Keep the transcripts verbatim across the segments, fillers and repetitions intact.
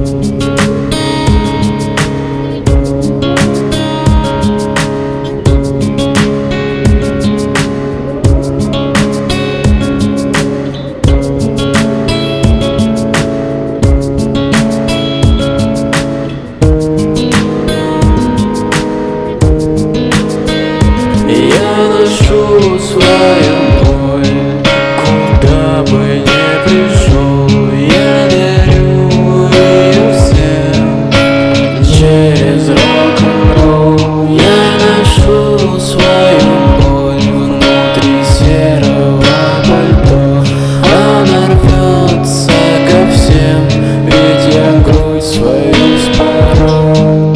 Свою боль, куда бы ни пришел, я дарю ее всем. Через рок-н-ролл я ношу свою боль внутри серого пальто. Она рвется ко всем, ведь я грудь свою спорол.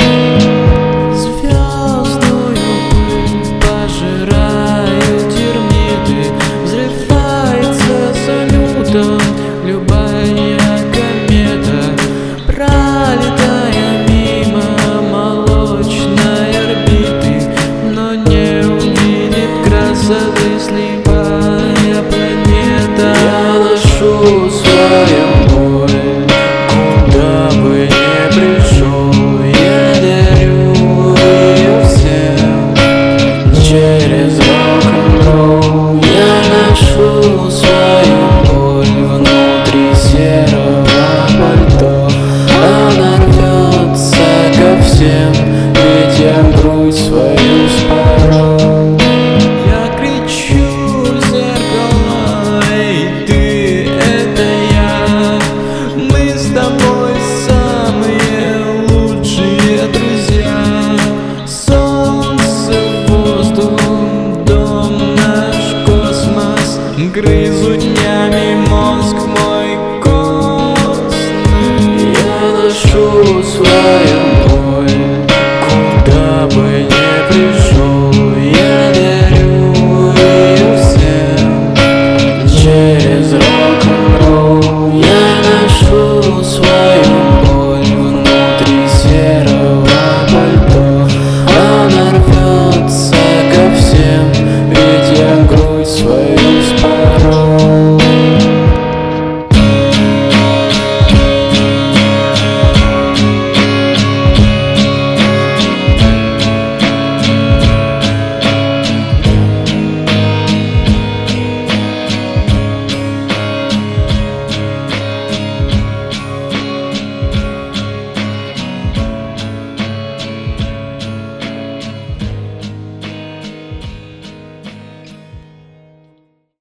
Звездную пыль пожираю, взрывается салютом любая комета, пролетая мимо молочной орбиты, но не увидит красоты слепая планета. Я ношу свою боль, куда бы ни пришел, я дарю ее всем. Через рок-н-ролл я ношу свою боль внутри серого пальто. Она рвется ко всем, ведь я грудь свою спорол. Я кричу в зеркало: эй, ты, это я. Мы с тобой самые лучшие друзья. Солнце, воздух, дом, наш космос грызут днями мозг мой костный. Я ношу свою